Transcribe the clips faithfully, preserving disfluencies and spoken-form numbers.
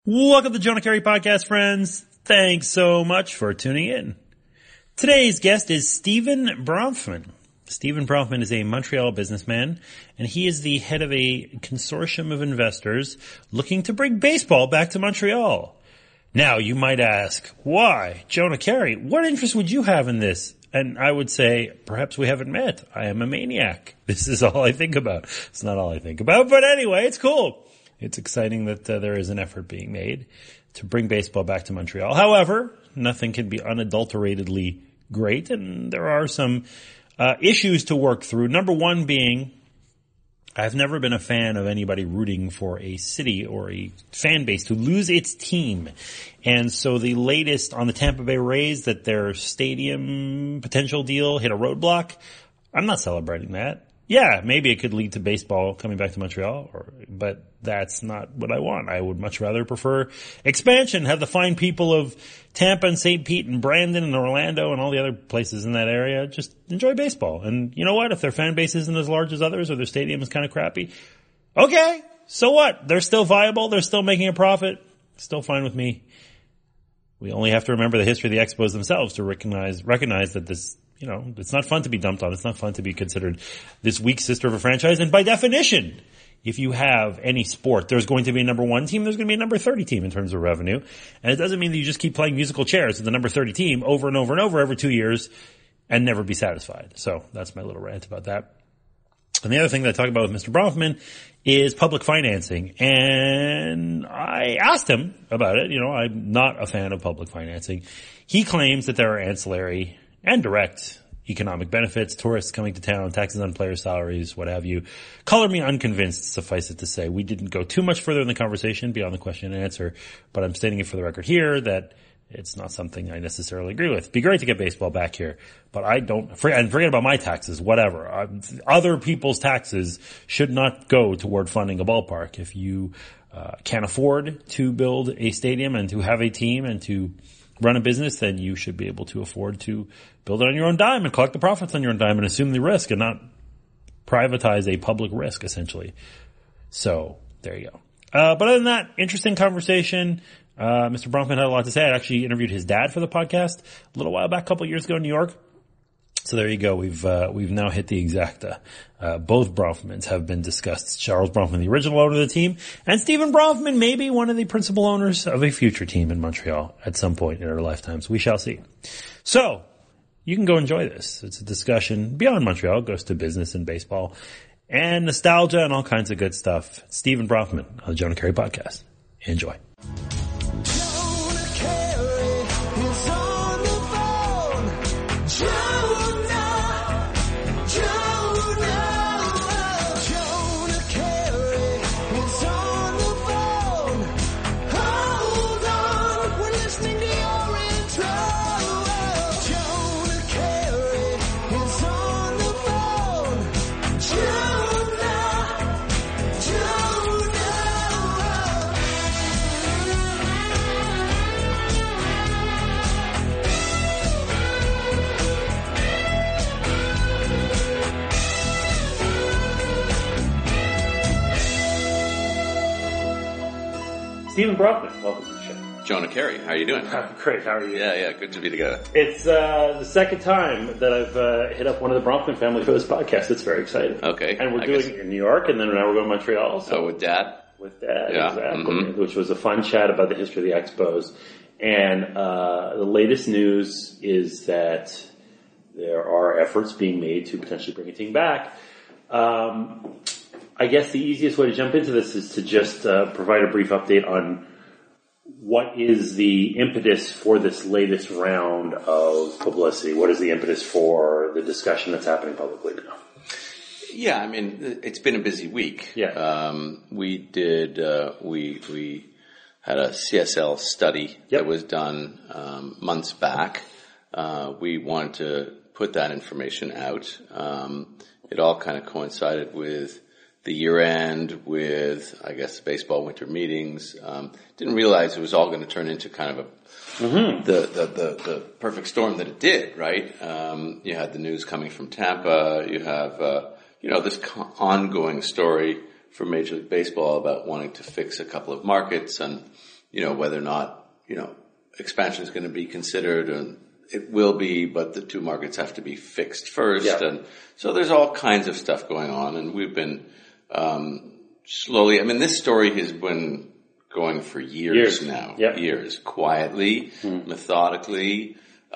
Welcome to the Jonah Carey Podcast, friends. Thanks so much for tuning in. Today's guest is Steven Bronfman. Steven Bronfman is a Montreal businessman, and he is the head of a consortium of investors looking to bring baseball back to Montreal. Now, you might ask, why? Jonah Carey, what interest would you have in this? And I would say, perhaps we haven't met. I am a maniac. This is all I think about. It's not all I think about, but anyway, it's cool. It's exciting that uh, there is an effort being made to bring baseball back to Montreal. However, nothing can be unadulteratedly great, and there are some uh, issues to work through. Number one being, I've never been a fan of anybody rooting for a city or a fan base to lose its team. And so the latest on the Tampa Bay Rays that their stadium potential deal hit a roadblock, I'm not celebrating that. Yeah, maybe it could lead to baseball coming back to Montreal, or, but that's not what I want. I would much rather prefer expansion, have the fine people of Tampa and Saint Pete and Brandon and Orlando and all the other places in that area just enjoy baseball. And you know what? If their fan base isn't as large as others or their stadium is kind of crappy, okay, so what? They're still viable. They're still making a profit. Still fine with me. We only have to remember the history of the Expos themselves to recognize recognize that this, you know, it's not fun to be dumped on. It's not fun to be considered this weak sister of a franchise. And by definition, if you have any sport, there's going to be a number one team, there's going to be a number thirty team in terms of revenue. And it doesn't mean that you just keep playing musical chairs with the number thirty team over and over and over every two years and never be satisfied. So that's my little rant about that. And the other thing that I talk about with Mister Bronfman is public financing. And I asked him about it. You know, I'm not a fan of public financing. He claims that there are ancillary and direct economic benefits, tourists coming to town, taxes on player salaries, what have you. Color me unconvinced, suffice it to say. We didn't go too much further in the conversation beyond the question and answer, but I'm stating it for the record here that it's not something I necessarily agree with. It'd be great to get baseball back here, but I don't, and forget about my taxes, whatever. Other people's taxes should not go toward funding a ballpark. If you uh, can't afford to build a stadium and to have a team and to run a business, then you should be able to afford to build it on your own dime and collect the profits on your own dime and assume the risk and not privatize a public risk, essentially. So, there you go. Uh, but other than that, interesting conversation. Uh, Mister Bronfman had a lot to say. I actually interviewed his dad for the podcast a little while back, a couple of years ago in New York. So there you go. We've, uh, we've now hit the exacta. Uh, both Bronfmans have been discussed. Charles Bronfman, the original owner of the team, and Steven Bronfman, maybe one of the principal owners of a future team in Montreal at some point in our lifetimes. We shall see. So, you can go enjoy this. It's a discussion beyond Montreal. It goes to business and baseball and nostalgia and all kinds of good stuff. Steven Bronfman on the Jonah Carey Podcast. Enjoy. Steven Bronfman, welcome to the show. Jonah Carey, how are you doing? Great, how are you? Yeah, yeah, good to be together. It's uh, the second time that I've uh, hit up one of the Bronfman family for this podcast. It's very exciting. Okay. And we're I doing guess. it in New York, and then now we're going to Montreal. So Oh, with Dad? With Dad, Yeah. exactly. Mm-hmm. Which was a fun chat about the history of the Expos. And uh, the latest news is that there are efforts being made to potentially bring a team back. Um, I guess the easiest way to jump into this is to just uh, provide a brief update on what is the impetus for this latest round of publicity? What is the impetus for the discussion that's happening publicly now? Yeah, I mean, it's been a busy week. Yeah. Um, we did, uh, we, we had a C S L study yep. that was done, um, months back. Uh, we wanted to put that information out. Um, it all kind of coincided with the year end, with, I guess, baseball winter meetings. Um, didn't realize it was all going to turn into kind of a, mm-hmm. the, the, the, the perfect storm that it did, right? Um, you had the news coming from Tampa. You have, uh, you know, this co- ongoing story for Major League Baseball about wanting to fix a couple of markets and, you know, whether or not, you know, expansion is going to be considered, and it will be, but the two markets have to be fixed first. Yeah. And so there's all kinds of stuff going on, and we've been, um, slowly, I mean, this story has been going for years, years. now, yep. years, quietly, hmm. methodically,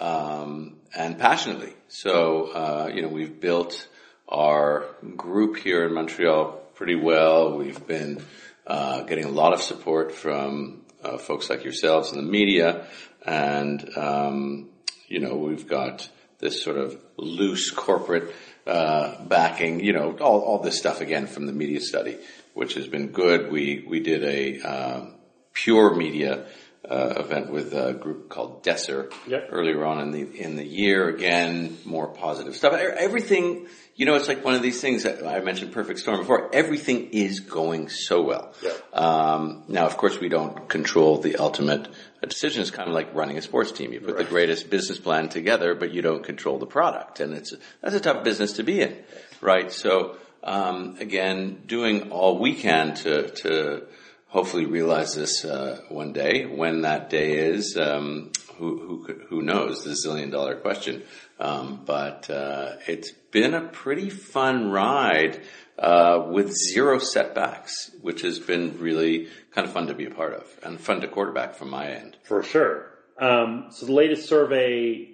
um, and passionately. So, uh, you know, we've built our group here in Montreal pretty well. We've been, uh, getting a lot of support from, uh, folks like yourselves in the media, and, um, you know, we've got this sort of loose corporate, uh, backing, you know, all, all this stuff again from the media study, which has been good. We, we did a, um, pure media, uh, event with a group called Desser yep. earlier on in the, in the year. Again, more positive stuff. Everything, you know, it's like one of these things that I mentioned Perfect Storm before. Everything is going so well. Yep. Um, now, of course, we don't control the ultimate decision. It's kind of like running a sports team. You put right. the greatest business plan together, but you don't control the product. And it's, that's a tough business to be in, right? So, um, again, doing all we can to, to hopefully realize this, uh, one day. When that day is, um, who, who, who knows? The zillion dollar question. Um, but, uh, it's been a pretty fun ride, uh, with zero setbacks, which has been really kind of fun to be a part of and fun to quarterback from my end. For sure. Um, so the latest survey,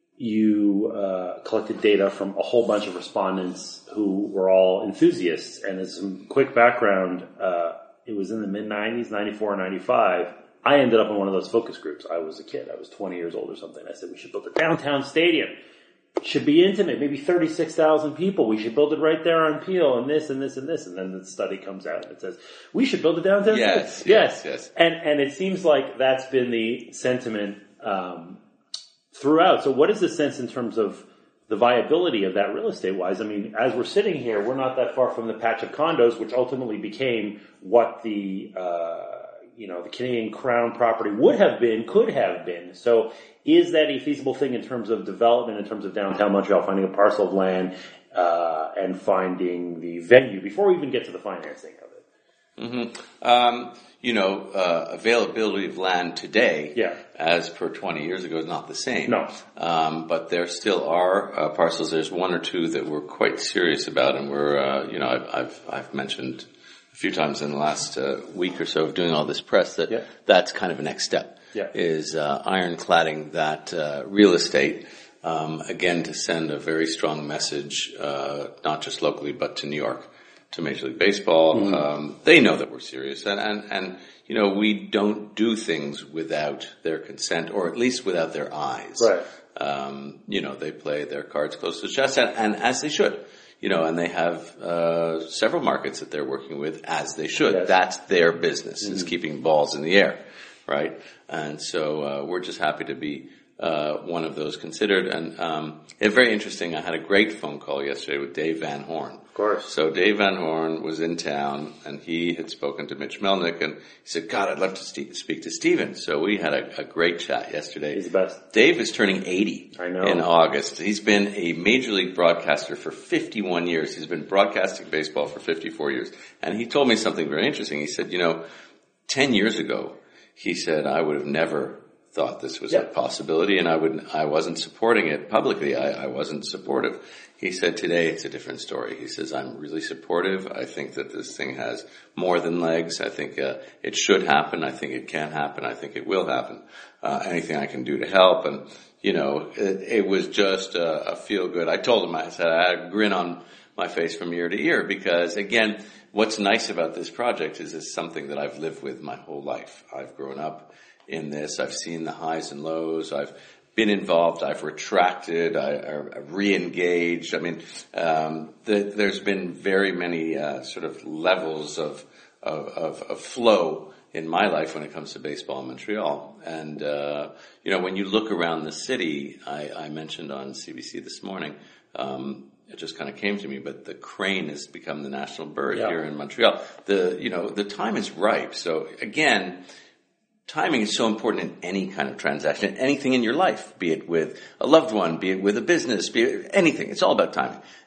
you, uh, collected data from a whole bunch of respondents who were all enthusiasts. And as some quick background, uh, it was in the mid nineties, ninety-four, ninety-five. I ended up in one of those focus groups. I was a kid. I was twenty years old or something. I said, we should build a downtown stadium. It should be intimate, maybe thirty-six thousand people. We should build it right there on Peel and this and this and this. And then the study comes out and it says, we should build a downtown yes, stadium. Yes, yes, yes. And, and it seems like that's been the sentiment, um, throughout. So what is the sense in terms of the viability of that real estate wise? I mean, as we're sitting here, we're not that far from the patch of condos, which ultimately became what the, uh, you know, the Canadian Crown property would have been, could have been. So is that a feasible thing in terms of development, in terms of downtown Montreal, finding a parcel of land, uh, and finding the venue before we even get to the financing of it? Mm-hmm. Um, you know, uh, availability of land today, yeah. as per twenty years ago, is not the same. No. Um, but there still are uh, parcels. There's one or two that we're quite serious about, and we're, uh, you know, I've, I've, I've mentioned a few times in the last uh, week or so of doing all this press that yeah. that's kind of a next step. Yeah. Is uh, ironcladding that uh, real estate, um, again, to send a very strong message, uh, not just locally, but to New York, to Major League Baseball. Mm-hmm. Um, they know that we're serious, and, and, and, you know, we don't do things without their consent, or at least without their eyes. Right. Um, you know, they play their cards close to the chest, and, and as they should. You know, and they have uh several markets that they're working with, as they should. Yes. That's their business, mm-hmm. is keeping balls in the air, right? And so uh we're just happy to be uh one of those considered. And um it's very interesting. I had a great phone call yesterday with Dave Van Horn. Of course. So Dave Van Horn was in town, and he had spoken to Mitch Melnick, and he said, God, I'd love to st- speak to Steven. So we had a, a great chat yesterday. He's the best. Dave is turning eighty I know. in August. He's been a Major League broadcaster for fifty-one years. He's been broadcasting baseball for fifty-four years. And he told me something very interesting. He said, you know, ten years ago, he said, I would have never thought this was yep. a possibility, and I would I wasn't supporting it publicly. I, I wasn't supportive. He said, today it's a different story. He says, I'm really supportive. I think that this thing has more than legs. I think uh, it should happen. I think it can happen. I think it will happen. Uh, anything I can do to help. And, you know, it, it was just a, a feel good. I told him, I said, I had a grin on my face from ear to ear, because, again, what's nice about this project is it's something that I've lived with my whole life. I've grown up in this. I've seen the highs and lows. I've been involved. I've retracted. I, I've re-engaged. I mean, um, the, there's been very many uh, sort of levels of, of, of, of flow in my life when it comes to baseball in Montreal. And, uh, you know, when you look around the city, I, I mentioned on C B C this morning, um, it just kind of came to me, but the crane has become the national bird yeah. here in Montreal. The, you know, the time is ripe. So again, timing is so important in any kind of transaction, anything in your life, be it with a loved one, be it with a business, be it anything. It's all about timing.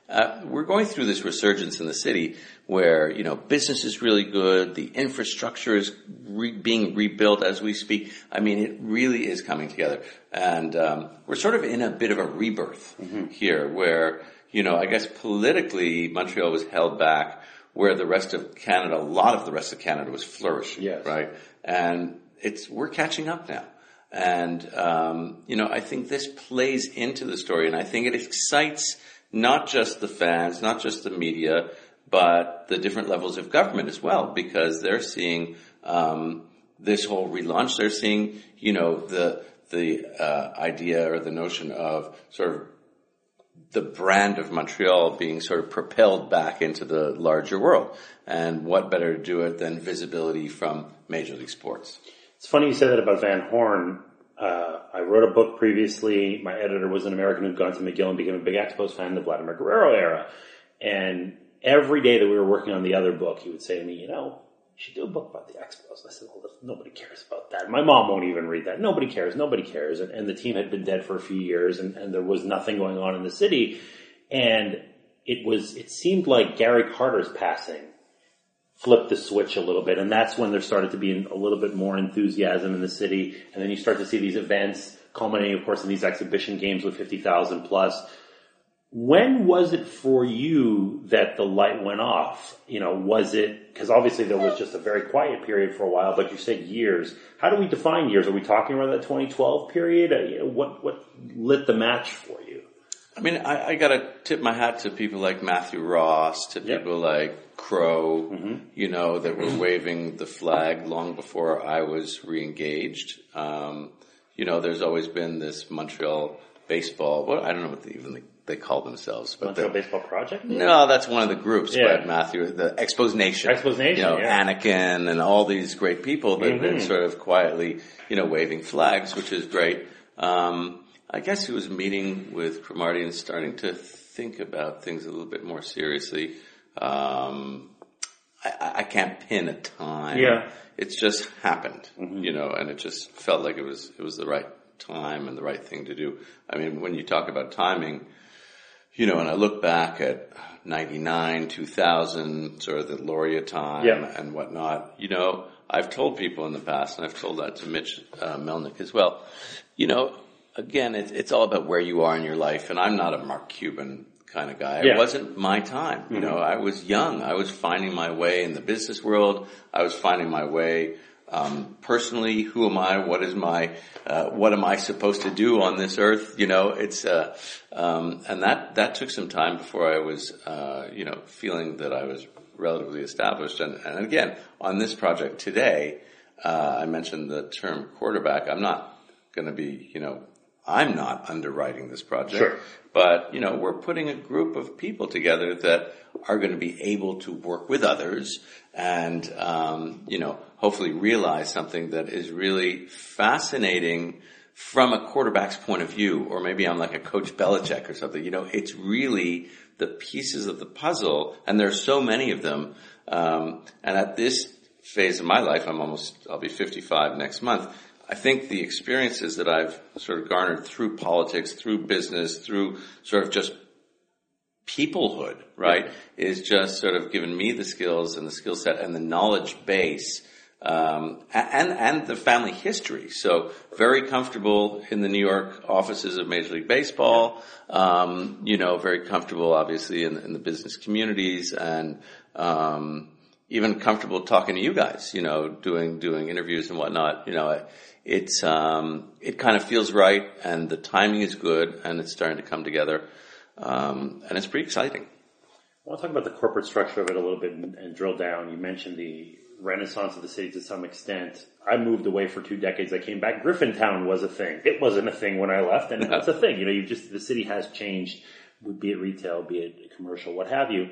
uh, we're going through this resurgence in the city where, you know, business is really good. The infrastructure is re- being rebuilt as we speak. I mean, it really is coming together. And um, we're sort of in a bit of a rebirth mm-hmm. here where, you know, I guess politically Montreal was held back where the rest of Canada, a lot of the rest of Canada was flourishing, yes. right? And it's, we're catching up now. And, um, you know, I think this plays into the story, and I think it excites not just the fans, not just the media, but the different levels of government as well, because they're seeing, um, this whole relaunch. They're seeing, you know, the, the, uh, idea or the notion of sort of the brand of Montreal being sort of propelled back into the larger world. And what better to do it than visibility from Major League Sports? It's funny you said that about Van Horn. Uh, I wrote a book previously. My editor was an American who'd gone to McGill and became a big Expos fan in the Vladimir Guerrero era. And every day that we were working on the other book, he would say to me, you know, you should do a book about the Expos. I said, well, nobody cares about that. My mom won't even read that. Nobody cares. Nobody cares. And, and the team had been dead for a few years, and, and there was nothing going on in the city. And it was, it seemed like Gary Carter's passing flipped the switch a little bit, and that's when there started to be a little bit more enthusiasm in the city. And then you start to see these events culminating, of course, in these exhibition games with fifty thousand plus. When was it for you that the light went off? You know, was it, because obviously there was just a very quiet period for a while, but you said years. How do we define years? Are we talking around that twenty twelve period? Uh, you know, what, what lit the match for you? I mean, I, I gotta tip my hat to people like Matthew Ross, to yep. people like Crow, mm-hmm. you know, that were waving the flag long before I was re-engaged. Um, you know, there's always been this Montreal baseball, well, I don't know what they even they call themselves. But Montreal the, Baseball Project? No, that's one of the groups, yeah. but Matthew, the Expos Nation. Expos Nation, You know, yeah. Anakin and all these great people that have mm-hmm. been sort of quietly, you know, waving flags, which is great. Um, I guess he was meeting with Cromartie and starting to think about things a little bit more seriously. Um, I, I can't pin a time. Yeah. It's just happened, mm-hmm. you know, and it just felt like it was, it was the right time and the right thing to do. I mean, when you talk about timing, you know, and I look back at ninety-nine, two thousand, sort of the Lauria time yeah. and whatnot, you know, I've told people in the past, and I've told that to Mitch uh, Melnick as well, you know, again, it's, it's all about where you are in your life, and I'm not a Mark Cuban kind of guy. Yeah. It wasn't my time. You mm-hmm. know, I was young. I was finding my way in the business world. I was finding my way um, personally. Who am I? What is my? Uh, what am I supposed to do on this earth? You know, it's uh, um, and that that took some time before I was, uh, you know, feeling that I was relatively established. And, and again, on this project today, uh, I mentioned the term quarterback. I'm not going to be, you know. I'm not underwriting this project, sure. but, you know, we're putting a group of people together that are going to be able to work with others and, um, you know, hopefully realize something that is really fascinating from a quarterback's point of view, or maybe I'm like a Coach Belichick or something. You know, it's really the pieces of the puzzle, and there's so many of them. Um, and at this phase of my life, I'm almost, I'll be fifty-five next month. I think the experiences that I've sort of garnered through politics, through business, through sort of just peoplehood, right, yeah. is just sort of given me the skills and the skill set and the knowledge base, um, and, and the family history. So very comfortable in the New York offices of Major League Baseball, um, you know, very comfortable obviously in, in the business communities, and, um, even comfortable talking to you guys, you know, doing, doing interviews and whatnot, you know, it's, um, it kind of feels right, and the timing is good, and it's starting to come together, um, and it's pretty exciting. I want to talk about the corporate structure of it a little bit and, and drill down. You mentioned the renaissance of the city to some extent. I moved away for two decades. I came back. Griffintown was a thing. It wasn't a thing when I left, and it's a thing. You know, you just, the city has changed, be it retail, be it commercial, what have you.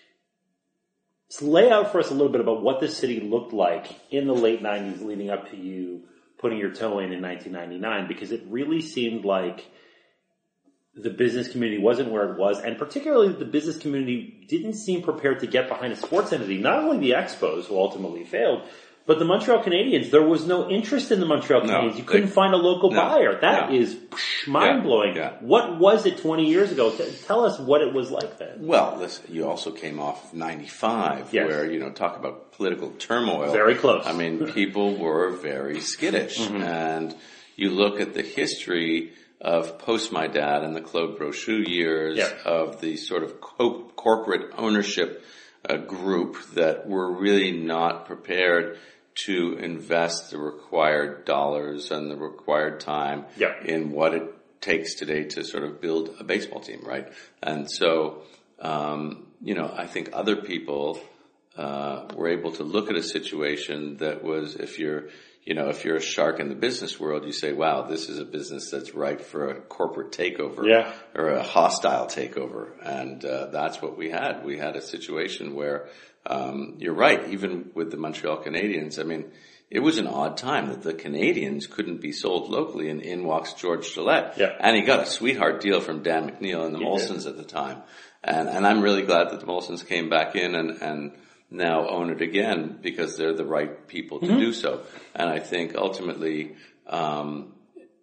So lay out for us a little bit about what the city looked like in the late nineties leading up to you putting your toe in in nineteen ninety-nine, because it really seemed like the business community wasn't where it was, and particularly the business community didn't seem prepared to get behind a sports entity. Not only the Expos, who ultimately failed, But the Montreal Canadiens, there was no interest in the Montreal Canadiens. No, you couldn't they, find a local no, buyer. That no. is psh, mind-blowing. Yeah, yeah. What was it twenty years ago? T- tell us what it was like then. Well, listen, you also came off of ninety-five, yes. where, you know, talk about political turmoil. Very close. I mean, people were very skittish. Mm-hmm. And you look at the history of post my dad and the Claude Brochu years, yeah. of the sort of co- corporate ownership uh, group that were really not prepared to invest the required dollars and the required time yeah. in what it takes today to sort of build a baseball team, right? And so, um, you know, I think other people uh were able to look at a situation that was, if you're, you know, if you're a shark in the business world, you say, wow, this is a business that's ripe for a corporate takeover yeah. or a hostile takeover. And uh, that's what we had. We had a situation where, um, you're right, even with the Montreal Canadiens, I mean, it was an odd time that the Canadiens couldn't be sold locally, and in walks George Gillette. Yeah. And he got a sweetheart deal from Dan McNeil and the he Molsons did. at the time. And, and I'm really glad that the Molsons came back in and, and now own it again, because they're the right people to mm-hmm. do so. And I think ultimately, um,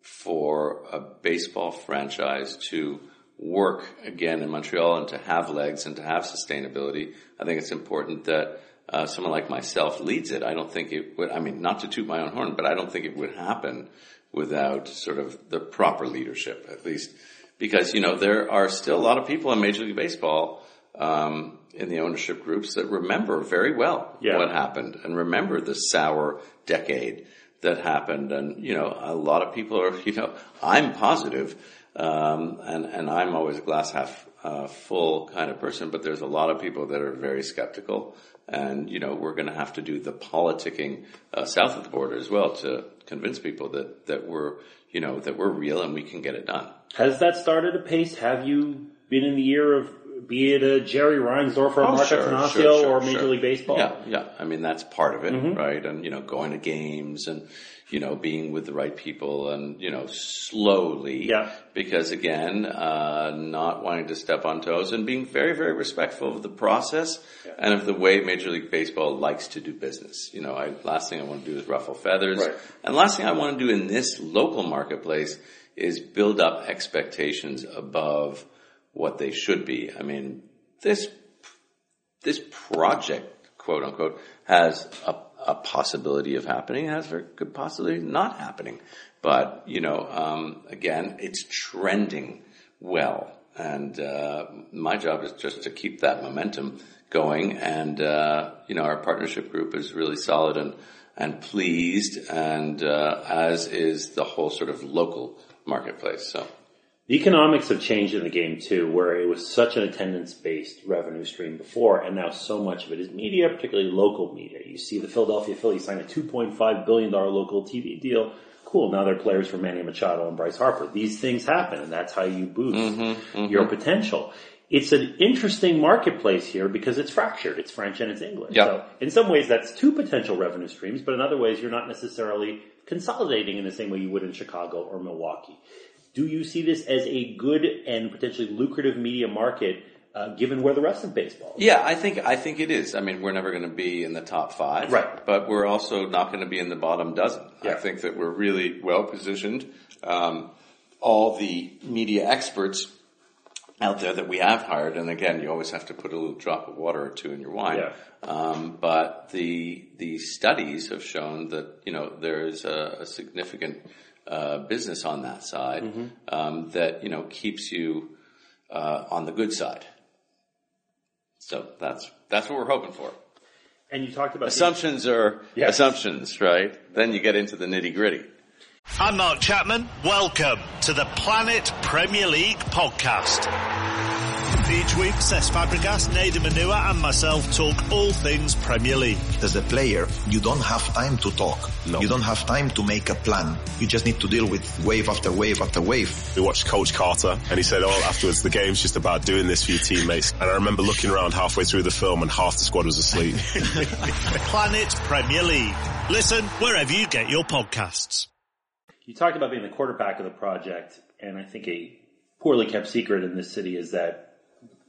for a baseball franchise to work again in Montreal and to have legs and to have sustainability, I think it's important that uh, someone like myself leads it. I don't think it would, I mean, not to toot my own horn, but I don't think it would happen without sort of the proper leadership, at least. Because, you know, there are still a lot of people in Major League Baseball, um, in the ownership groups that remember very well yeah. what happened and remember the sour decade that happened. And, you know, a lot of people are, you know, I'm positive, um, and, and I'm always a glass half, uh, full kind of person, but there's a lot of people that are very skeptical. And, you know, we're going to have to do the politicking, uh, south of the border as well to convince people that, that we're, you know, that we're real and we can get it done. Has that started a pace? Have you been in the year of, be it a Jerry Reinsdorf or oh, Mark sure, Attanasio sure, sure, or Major sure. League Baseball? Yeah, yeah. I mean, that's part of it, mm-hmm. right? And, you know, going to games and, you know, being with the right people and, you know, slowly. Yeah. Because again, uh, not wanting to step on toes and being very, very respectful of the process yeah. and of the way Major League Baseball likes to do business. You know, I, last thing I want to do is ruffle feathers. Right. And last thing I want to do in this local marketplace is build up expectations above what they should be. I mean, this, this project, quote unquote, has a, a possibility of happening, has a very good possibility of not happening. But, you know, um, again, it's trending well. And, uh, my job is just to keep that momentum going. And, uh, you know, our partnership group is really solid and, and pleased, and, uh, as is the whole sort of local marketplace. So the economics have changed in the game too, where it was such an attendance-based revenue stream before, and now so much of it is media, particularly local media. You see the Philadelphia Phillies sign a two point five billion dollars local T V deal. Cool, now they're players for Manny Machado and Bryce Harper. These things happen, and that's how you boost mm-hmm, mm-hmm. your potential. It's an interesting marketplace here because it's fractured. It's French and it's English. Yep. So in some ways that's two potential revenue streams, but in other ways you're not necessarily consolidating in the same way you would in Chicago or Milwaukee. Do you see this as a good and potentially lucrative media market, uh, given where the rest of baseball is? Yeah, I think, I think it is. I mean, we're never going to be in the top five. Right. But we're also not going to be in the bottom dozen. Yeah. I think that we're really well positioned. Um, all the media experts out there that we have hired, and again, you always have to put a little drop of water or two in your wine. Yeah. Um, but the, the studies have shown that, you know, there's a, a significant Uh, business on that side, mm-hmm. um, that, you know, keeps you, uh, on the good side. So that's, that's what we're hoping for. And you talked about assumptions the- are yes. assumptions, right? Then you get into the nitty gritty. I'm Mark Chapman. Welcome to the Planet Premier League podcast. Each week, Cesc Fabregas, Nader Manua and myself talk all things Premier League. As a player, you don't have time to talk. No. You don't have time to make a plan. You just need to deal with wave after wave after wave. We watched Coach Carter and he said, oh, afterwards, the game's just about doing this for your teammates. And I remember looking around halfway through the film and half the squad was asleep. Planet Premier League. Listen wherever you get your podcasts. You talked about being the quarterback of the project, and I think a poorly kept secret in this city is that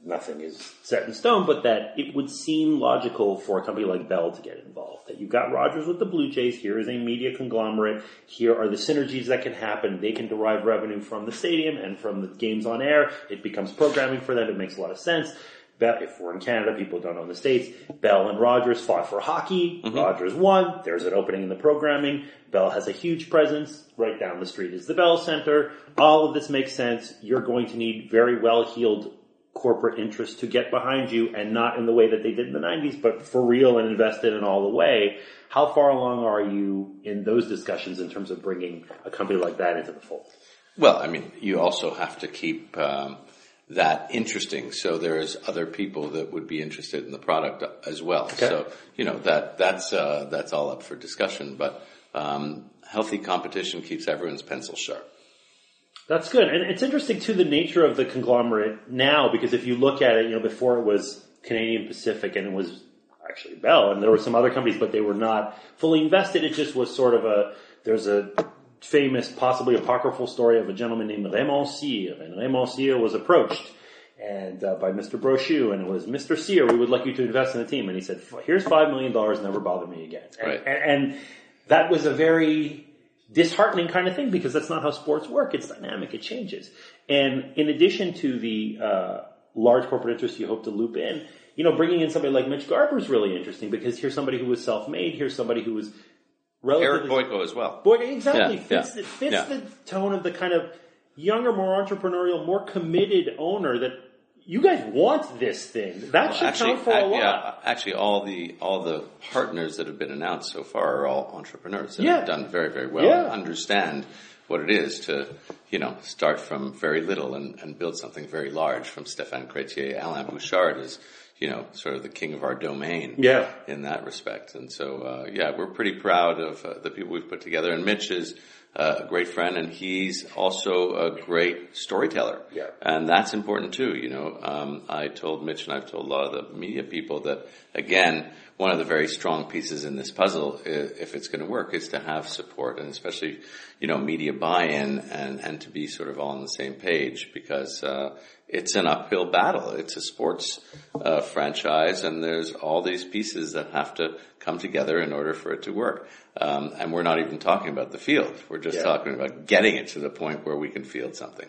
nothing is set in stone, but that it would seem logical for a company like Bell to get involved. That you've got Rogers with the Blue Jays, here is a media conglomerate, here are the synergies that can happen, they can derive revenue from the stadium and from the games on air, it becomes programming for them, it makes a lot of sense. If we're in Canada, people don't know in the States, Bell and Rogers fought for hockey, mm-hmm. Rogers won, there's an opening in the programming, Bell has a huge presence, right down the street is the Bell Center, all of this makes sense, you're going to need very well-heeled corporate interests to get behind you, and not in the way that they did in the nineties, but for real and invested in all the way. How far along are you in those discussions in terms of bringing a company like that into the fold? Well, I mean, you also have to keep um, that interesting, so there's other people that would be interested in the product as well. Okay. So, you know, that that's uh, that's all up for discussion, but um, healthy competition keeps everyone's pencil sharp. That's good. And it's interesting, too, the nature of the conglomerate now, because if you look at it, you know, before it was Canadian Pacific and it was actually Bell, and there were some other companies, but they were not fully invested. It just was sort of a, there's a famous, possibly apocryphal story of a gentleman named Raymond Cyr, and Raymond Cyr was approached and uh, by Mister Brochu, and it was, Mister Cyr, we would like you to invest in the team. And he said, here's five million dollars, never bother me again. And, right. and, and that was a very disheartening kind of thing, because that's not how sports work. It's dynamic. It changes. And in addition to the uh large corporate interests you hope to loop in, you know, bringing in somebody like Mitch Garber is really interesting, because here's somebody who was self-made. Here's somebody who was relatively... Eric Boyko as well. Boyko, exactly. Yeah, fits yeah, it fits yeah. the tone of the kind of younger, more entrepreneurial, more committed owner that you guys want this thing. That well, should actually, count for a lot. Yeah, actually, all the all the partners that have been announced so far are all entrepreneurs that yeah. have done very, very well yeah. and understand what it is to, you know, start from very little and, and build something very large. From Stéphane Crétier, Alain Bouchard is, you know, sort of the king of our domain yeah. in that respect. And so, uh, yeah, we're pretty proud of uh, the people we've put together. And Mitch is uh, a great friend, and he's also a great storyteller. Yeah. And that's important too, you know. Um, I told Mitch, and I've told a lot of the media people, that, again, one of the very strong pieces in this puzzle, if it's going to work, is to have support, and especially, you know, media buy-in, and, and to be sort of all on the same page, because uh, it's an uphill battle. It's a sports uh, franchise, and there's all these pieces that have to come together in order for it to work. Um, and we're not even talking about the field. We're just yeah. talking about getting it to the point where we can field something.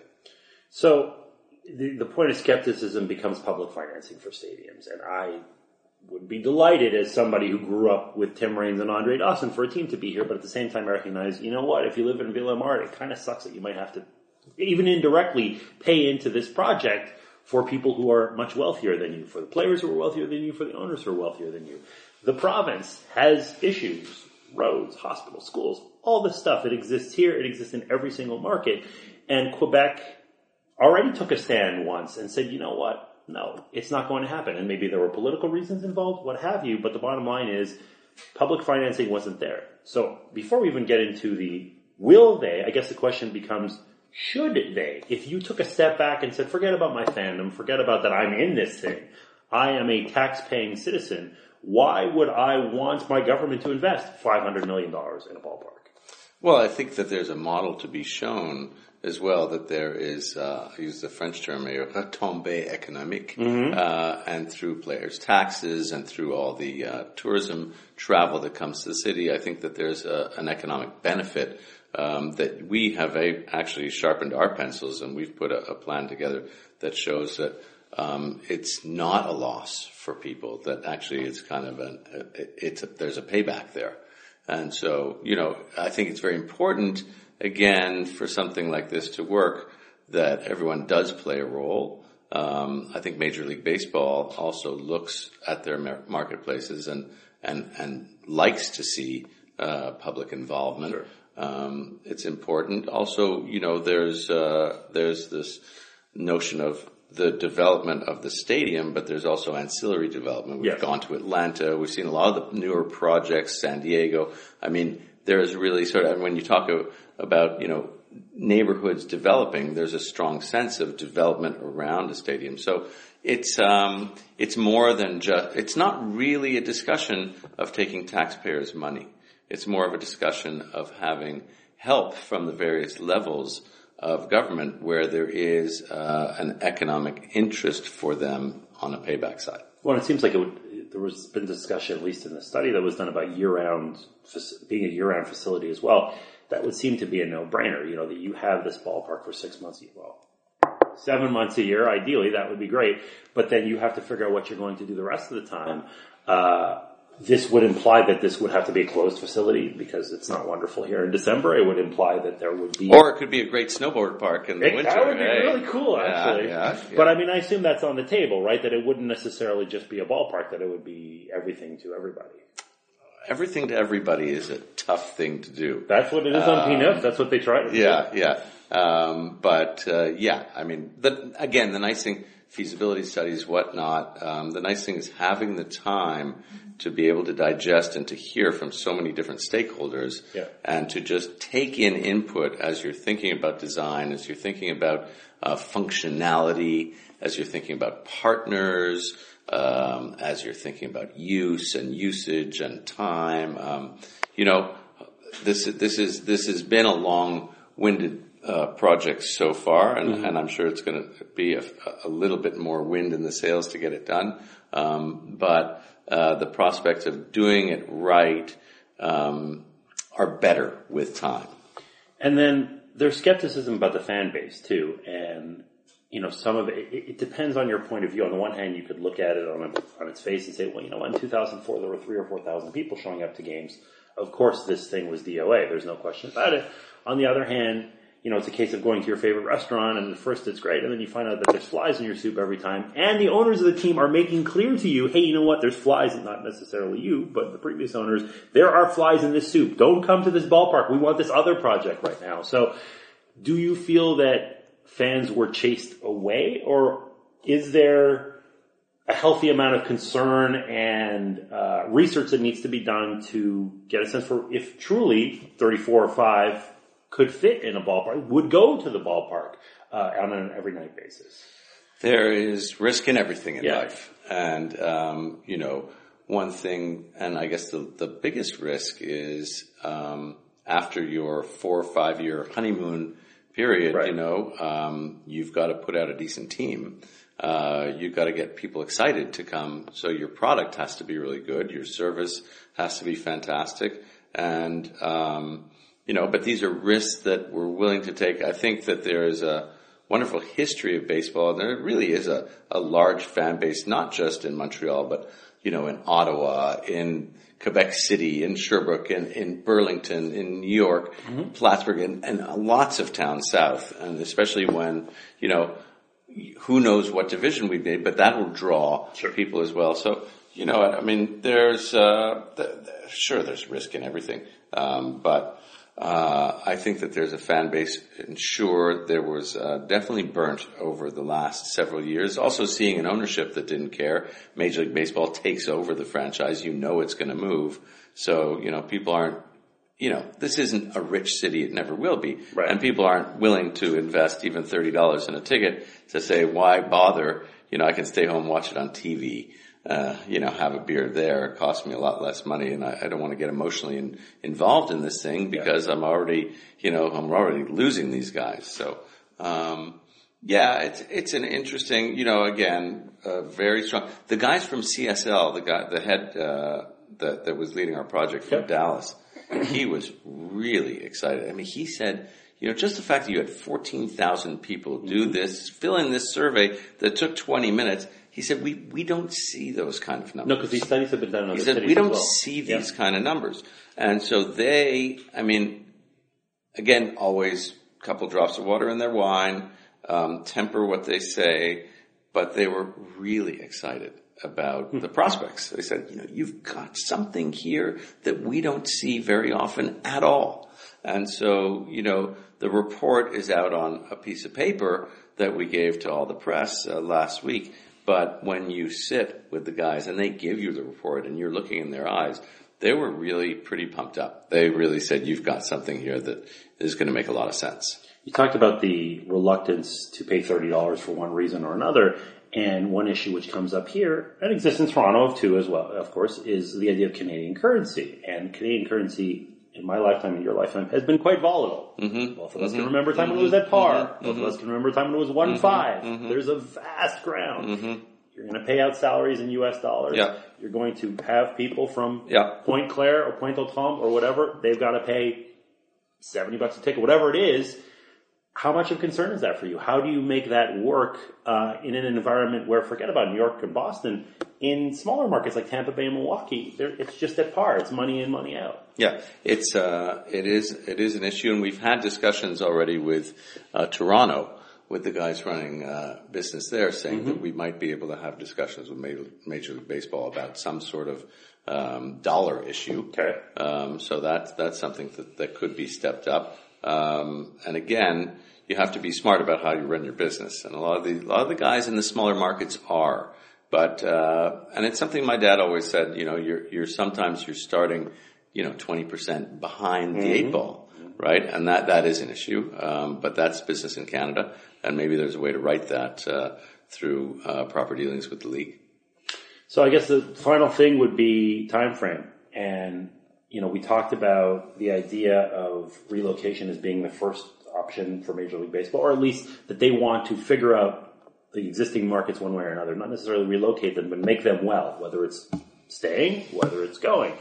So the, the point of skepticism becomes public financing for stadiums, and I would be delighted as somebody who grew up with Tim Raines and Andre Dawson for a team to be here, but at the same time I recognize, you know what, if you live in Ville-Émard, it kind of sucks that you might have to, even indirectly, pay into this project for people who are much wealthier than you, for the players who are wealthier than you, for the owners who are wealthier than you. The province has issues, roads, hospitals, schools, all this stuff. It exists here, it exists in every single market, and Quebec already took a stand once and said, you know what, no, it's not going to happen. And maybe there were political reasons involved, what have you, but the bottom line is public financing wasn't there. So before we even get into the will they, I guess the question becomes, should they? If you took a step back and said, forget about my fandom, forget about that I'm in this thing, I am a tax-paying citizen, why would I want my government to invest five hundred million dollars in a ballpark? Well, I think that there's a model to be shown as well, that there is, uh, I use the French term, a retombée économique, mm-hmm. uh, and through players' taxes and through all the uh, tourism travel that comes to the city, I think that there's a, an economic benefit um, that we have a, actually sharpened our pencils, and we've put a, a plan together that shows that um, it's not a loss for people, that actually it's kind of an, it's a, there's a payback there. And so, you know, I think it's very important, again, for something like this to work, that everyone does play a role. Um, I think Major League Baseball also looks at their mar- marketplaces and, and, and likes to see, uh, public involvement. Sure. Um, it's important. Also, you know, there's, uh, there's this notion of the development of the stadium, but there's also ancillary development. We've yes. gone to Atlanta. We've seen a lot of the newer projects, San Diego. I mean, there's really sort of, when you talk about, you know, neighborhoods developing, there's a strong sense of development around a stadium. So it's, um, it's more than just, it's not really a discussion of taking taxpayers' money. It's more of a discussion of having help from the various levels of government where there is uh, an economic interest for them on a payback side. Well, it seems like it would, there was been discussion, at least in the study that was done about year-round, being a year-round facility as well. That would seem to be a no-brainer, you know, that you have this ballpark for six months. Well, seven months a year, ideally, that would be great. But then you have to figure out what you're going to do the rest of the time. Uh, this would imply that this would have to be a closed facility because it's not wonderful here in December. It would imply that there would be... Or it could be a great snowboard park in the it, winter. That would be hey. really cool, actually. Yeah, yeah, yeah. But I mean, I assume that's on the table, right? That it wouldn't necessarily just be a ballpark, that it would be everything to everybody. Everything to everybody is a tough thing to do. That's what it is on um, P N F. That's what they try to do. Yeah, yeah. Um, but, uh, yeah, I mean, the, again, the nice thing, feasibility studies, whatnot, um, the nice thing is having the time to be able to digest and to hear from so many different stakeholders yeah. and to just take in input as you're thinking about design, as you're thinking about uh, functionality, as you're thinking about partners, um, as you're thinking about use and usage and time. Um, you know, this, this is, this has been a long-winded Uh, projects so far, and, mm-hmm. and I'm sure it's going to be a, a little bit more wind in the sails to get it done. Um, but uh, the prospects of doing it right um, are better with time. And then there's skepticism about the fan base too, and you know some of it, it, it depends on your point of view. On the one hand, you could look at it on, a, on its face and say, well, you know, in two thousand four there were three or four thousand people showing up to games. Of course, this thing was D O A. There's no question about it. On the other hand, you know, it's a case of going to your favorite restaurant, and at first it's great, and then you find out that there's flies in your soup every time, and the owners of the team are making clear to you, hey, you know what, there's flies, not necessarily you, but the previous owners, there are flies in this soup. Don't come to this ballpark. We want this other project right now. So, do you feel that fans were chased away, or is there a healthy amount of concern and uh, research that needs to be done to get a sense for if truly thirty-four or five could fit in a ballpark, would go to the ballpark uh, on an every night basis? There is risk in everything in yeah. life. And, um, you know, one thing, and I guess the, the biggest risk is um, after your four or five year honeymoon period, right. you know, um, you've got to put out a decent team. Uh, you've got to get people excited to come. So your product has to be really good. Your service has to be fantastic. And, um, You know, but these are risks that we're willing to take. I think that there is a wonderful history of baseball, and there really is a, a large fan base, not just in Montreal, but, you know, in Ottawa, in Quebec City, in Sherbrooke, in, in Burlington, in New York, mm-hmm. Plattsburgh, and, and lots of towns south. And especially when, you know, who knows what division we've made, but that will draw sure. people as well. So, you know, I mean, there's, uh, the, the, sure, there's risk in everything, um, but Uh, I think that there's a fan base, and sure, there was uh, definitely burnt over the last several years. Also seeing an ownership that didn't care. Major League Baseball takes over the franchise. You know it's going to move. So, you know, people aren't, you know, this isn't a rich city. It never will be. Right. And people aren't willing to invest even thirty dollars in a ticket to say, why bother? You know, I can stay home, watch it on T V. Uh, you know, have a beer there. It costs me a lot less money, and I, I don't want to get emotionally in, involved in this thing because yeah. I'm already, you know, I'm already losing these guys. So, um, yeah, it's, it's an interesting, you know, again, uh, very strong. The guys from C S L, the guy, the head, uh, that, that was leading our project from yeah. Dallas, he was really excited. I mean, he said, you know, just the fact that you had fourteen thousand people do this, fill in this survey that took twenty minutes, he said, we, we don't see those kind of numbers. No, because these studies have been done in other He said, cities we don't as well. see these yeah. kind of numbers. And so they, I mean, again, always a couple drops of water in their wine, um, temper what they say, but they were really excited about the prospects. They said, you know, you've got something here that we don't see very often at all. And so, you know, the report is out on a piece of paper that we gave to all the press uh, last week. But when you sit with the guys and they give you the report and you're looking in their eyes, they were really pretty pumped up. They really said, you've got something here that is going to make a lot of sense. You talked about the reluctance to pay thirty dollars for one reason or another. And one issue which comes up here, and exists in Toronto too as well, of course, is the idea of Canadian currency. And Canadian currency in my lifetime, in your lifetime, has been quite volatile. Mm-hmm. Both of us mm-hmm. can remember a time mm-hmm. when it was at par. Mm-hmm. Both of us can remember a time when it was one five. Mm-hmm. There's a vast ground. Mm-hmm. You're going to pay out salaries in U S dollars. Yeah. You're going to have people from yeah. Pointe Claire or Pointe aux Trembles or whatever. They've got to pay seventy bucks a ticket, whatever it is. How much of concern is that for you? How do you make that work uh, in an environment where, forget about New York and Boston, in smaller markets like Tampa Bay and Milwaukee, it's just at par. It's money in, money out. Yeah, it's uh, it is it is an issue, and we've had discussions already with uh, Toronto, with the guys running uh, business there, saying mm-hmm. that we might be able to have discussions with Major, Major League Baseball about some sort of um, dollar issue. Okay. Um, so that's that's something that, that could be stepped up. Um, and again, you have to be smart about how you run your business, and a lot of the a lot of the guys in the smaller markets are. But uh, and it's something my dad always said. You know, you're you're sometimes you're starting, you know, twenty percent behind the mm-hmm. eight ball, right? And that that is an issue. Um, but that's business in Canada, and maybe there's a way to write that uh, through uh, proper dealings with the league. So I guess the final thing would be time frame. And, you know, we talked about the idea of relocation as being the first option for Major League Baseball, or at least that they want to figure out the existing markets one way or another, not necessarily relocate them, but make them well, whether it's staying, whether it's going.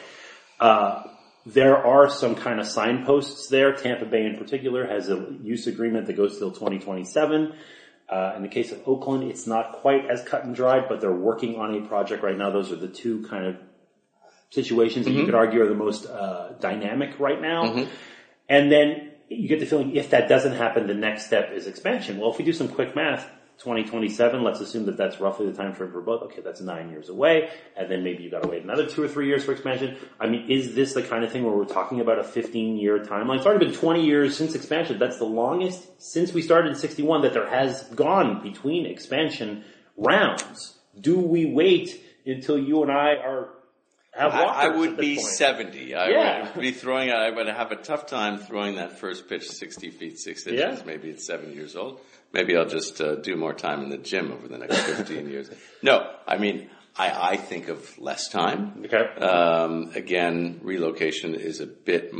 Uh, there are some kind of signposts there. Tampa Bay in particular has a use agreement that goes till twenty twenty-seven. Uh, in the case of Oakland, it's not quite as cut and dried, but they're working on a project right now. Those are the two kind of situations that mm-hmm. you could argue are the most uh, dynamic right now. Mm-hmm. And then you get the feeling if that doesn't happen, the next step is expansion. Well, if we do some quick math, twenty twenty-seven, let's assume that that's roughly the time frame for both. Okay, that's nine years away. And then maybe you've got to wait another two or three years for expansion. I mean, is this the kind of thing where we're talking about a fifteen-year timeline? It's already been twenty years since expansion. That's the longest since we started in sixty-one that there has gone between expansion rounds. Do we wait until you and I are have walkers I, I would at this be point? seventy. I yeah. would be throwing I would have a tough time throwing that first pitch sixty feet, six inches. Yeah. Maybe at seven years old. Maybe I'll just uh, do more time in the gym over the next fifteen years. No, I mean, I, I think of less time. Okay. Um, again, relocation is a bit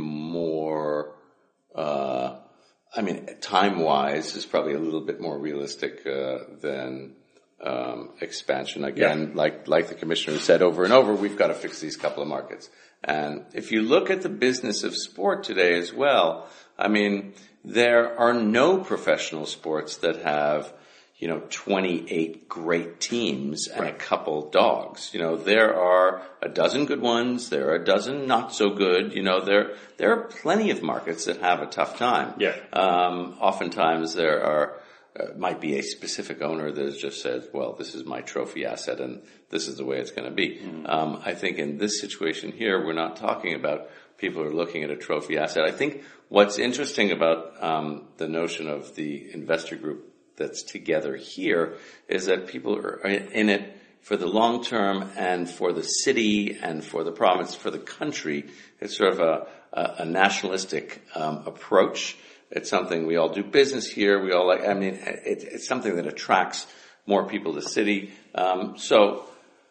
more, uh, I mean, time-wise is probably a little bit more realistic uh, than um, expansion. Again, yeah. like like the commissioner said over and over, we've got to fix these couple of markets. And if you look at the business of sport today as well, I mean, there are no professional sports that have, you know, twenty-eight great teams and right. a couple dogs. You know, there are a dozen good ones. There are a dozen not so good. You know, there there are plenty of markets that have a tough time. Yeah. Um, oftentimes there are uh, might be a specific owner that just says, well, this is my trophy asset and this is the way it's going to be. Mm. Um, I think in this situation here, we're not talking about people who are looking at a trophy asset. I think what's interesting about um, the notion of the investor group that's together here is that people are in it for the long term and for the city and for the province, for the country. It's sort of a, a, a nationalistic um, approach. It's something we all do business here. We all like, I mean, it, it's something that attracts more people to the city. Um, so,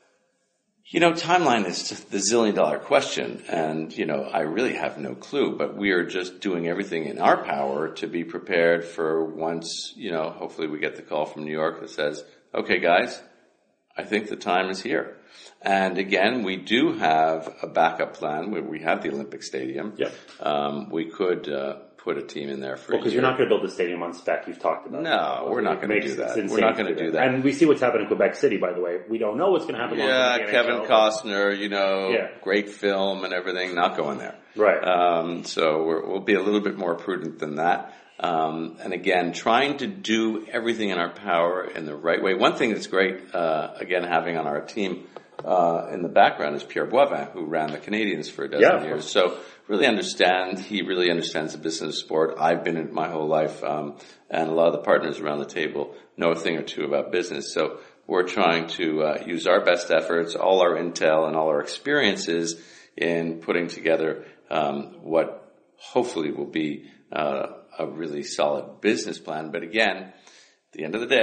you know, timeline is just the zillion dollar question, and, you know, I really have no clue, but we are just doing everything in our power to be prepared for once, you know, hopefully we get the call from New York that says, okay, guys, I think the time is here. And again, we do have a backup plan where we have the Olympic Stadium. Yeah. Um, we could, uh, put a team in there for well, because you're not going to build the stadium on spec. You've talked about. No, we're not going to do that. We're not going to do that. And we see what's happened in Quebec City, by the way. We don't know what's going to happen. Yeah, Kevin Costner, you know, yeah. great film and everything, not going there. Right. Um, so we're, we'll be a little bit more prudent than that. Um, and again, trying to do everything in our power in the right way. One thing that's great, uh, again, having on our team, uh, in the background is Pierre Boivin, who ran the Canadians for a dozen yeah, years. So really understand, he really understands the business of sport. I've been in it my whole life, um, and a lot of the partners around the table know a thing or two about business. So we're trying to, uh, use our best efforts, all our intel and all our experiences in putting together, um, what hopefully will be, uh, a really solid business plan. But again, at the end of the day,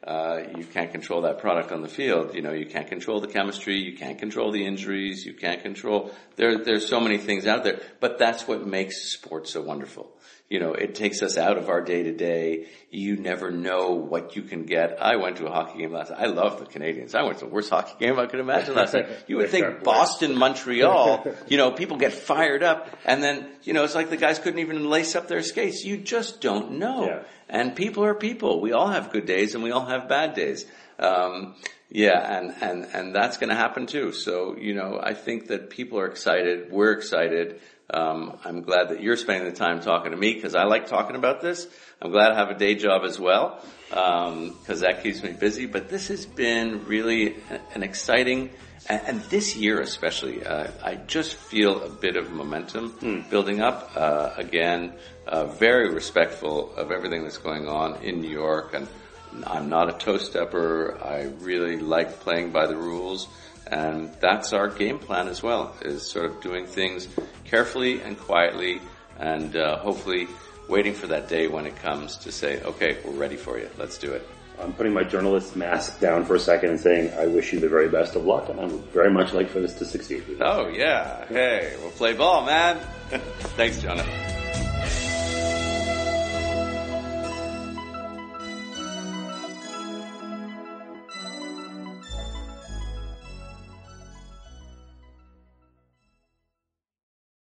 uh, you can't control that product on the field. You know, you can't control the chemistry, you can't control the injuries, you can't control, there, there's so many things out there, but that's what makes sport so wonderful. You know, it takes us out of our day-to-day. You never know what you can get. I went to a hockey game last night. I love the Canadians. I went to the worst hockey game I could imagine last night. You would think Boston, Montreal, you know, people get fired up, and then, you know, it's like the guys couldn't even lace up their skates. You just don't know. Yeah. And people are people. We all have good days, and we all have bad days. Um, yeah, and, and, and that's going to happen too. So, you know, I think that people are excited. We're excited. Um, I'm glad that you're spending the time talking to me because I like talking about this. I'm glad I have a day job as well because um, that keeps me busy. But this has been really an exciting, and, and this year especially, uh, I just feel a bit of momentum mm. building up. Uh, again, uh, very respectful of everything that's going on in New York, and I'm not a toe stepper. I really like playing by the rules. And that's our game plan as well, is sort of doing things carefully and quietly and uh, hopefully waiting for that day when it comes to say, okay, we're ready for you. Let's do it. I'm putting my journalist mask down for a second and saying I wish you the very best of luck, and I would very much like for this to succeed. Oh, yeah. Hey, we'll play ball, man. Thanks, Jonathan.